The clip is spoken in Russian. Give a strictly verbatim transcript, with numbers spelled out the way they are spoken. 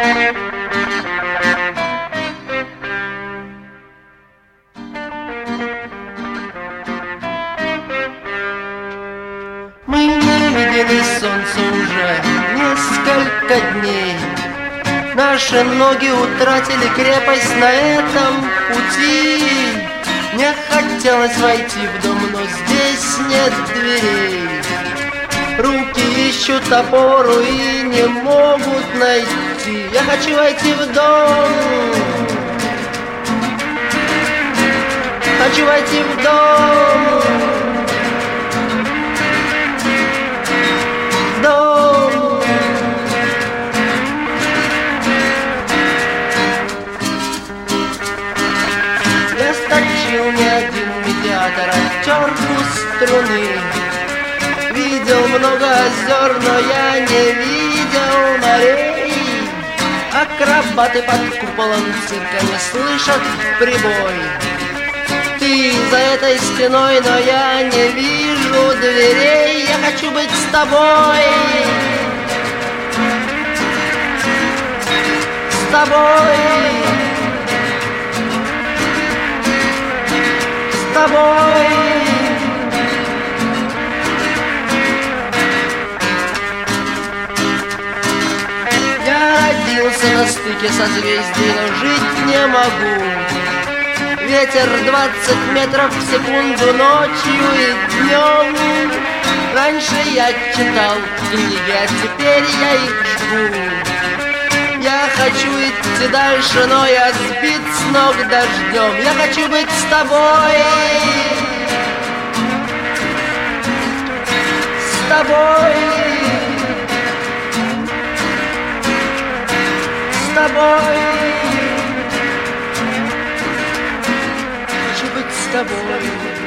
Мы не видели солнца уже несколько дней. Наши ноги утратили крепость на этом пути. Мне хотелось войти в дом, но здесь нет дверей. Руки ищут опору и не могут найти. Я хочу войти в дом. Хочу войти в дом. Дом. Я сточил не один медиатор, терку струны. Видел много озер, но я не видел морей. Акробаты под куполом цирка не слышат прибой. Ты за этой стеной, но я не вижу дверей. Я хочу быть с тобой. С тобой. С тобой. Я родился на стыке созвездий, но жить не могу. Ветер двадцать метров в секунду ночью и днем. Раньше я читал книги, а теперь я их жгу. Я хочу идти дальше, но я сбит с ног дождем. Я хочу быть с тобой. С тобой. С тобой. Хочу быть с тобой.